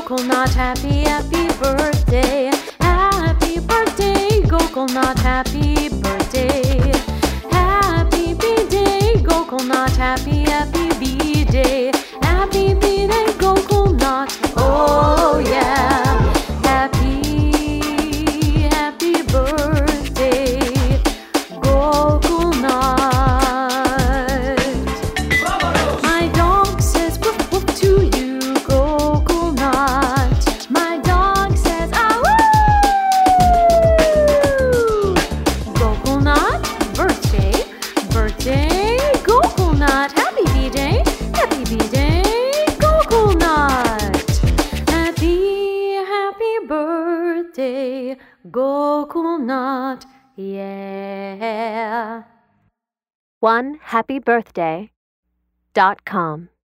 Gokulnath, happy, happy birthday. Happy birthday, Gokulnath, happy birthday. Happy B-Day, Gokulnath, happy, happy B-Day. Happy B-Day, Gokulnath, oh yeah. Happy, happy birthday, Gokulnath. My dog says woof woof to you, Gokulnath. My dog says ah woo. Gokulnath, birthday, birthday, Gokulnath. Happy B-Day, happy B-Day, Gokulnath. Happy, happy birthday, Gokulnath, yeah. OneHappyBirthday.com